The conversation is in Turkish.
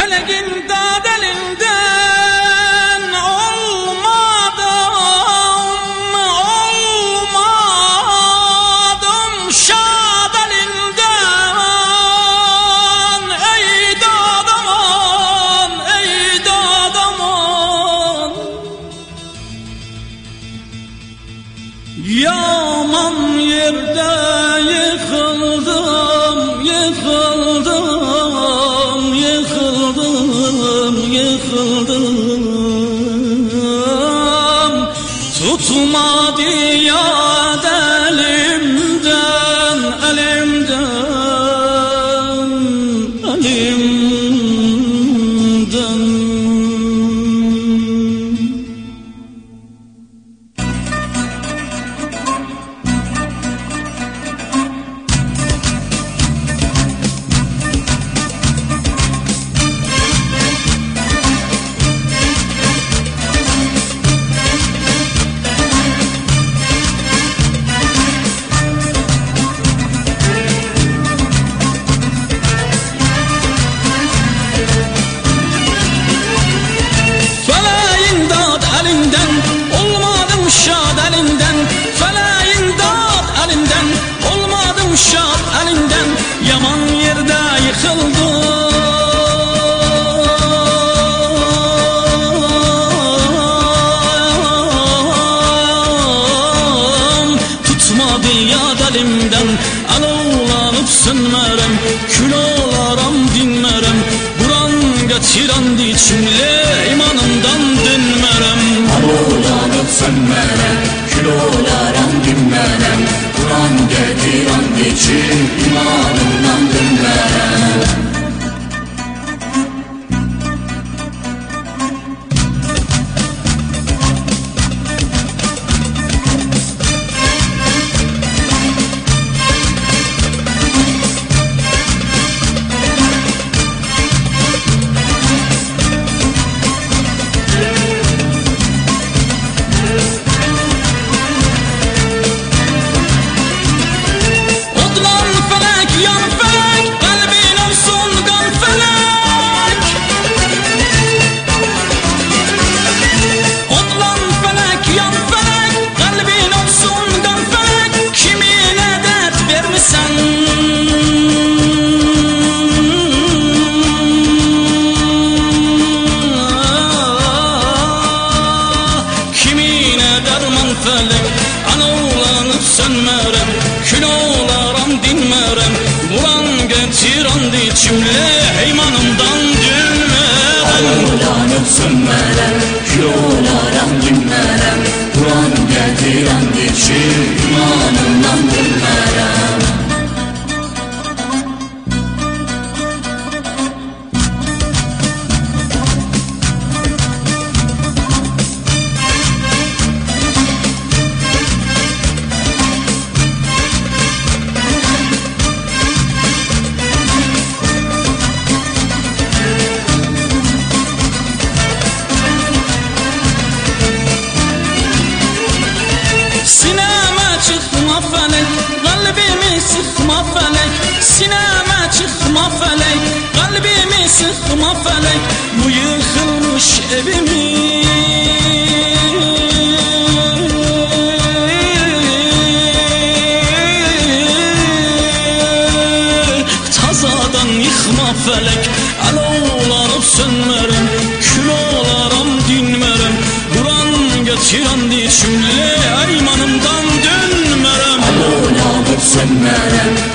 Feleğin dad elinden olmadım şad elinden. Ey dad aman, ey dad aman. Yaman yerde yıkıldım, yıkıldım, yıkıldım, yıkıldım. Tutmadı yad elimden, elimden, elimden. Olmadım şad elinden, feleğin dad elinden. Olmadım şad elinden, yaman yerde yıkıldım. Tutmadı yad elimden, alovlanıp sönmerem. Kül olaram dinmerem, buran getirendi içimle imanımdan dönmerem. Alovlanıp sönmerem, kül olaram dinmerem. Kur'an getiren için imanımdan dönmerem. Felek alovlanıp sönmerem, kül olaram dinmerem. Buran getirendi içimle imanımdan dönmerem. Alovlanıp sönmerem, kül olaram dinmerem. Kur'an getiren için imanımdan dönmerem. Kalbimi sıkma felek, sineme çıkma felek. Kalbimi sıkma felek, bu yıkılmış evimi tazadan yıkma felek. Alovlanıp sönmerem, kül olaram dinmerem. Buran getirendi içimle imanımdan dönmerem. Alovlanıp sönmerem,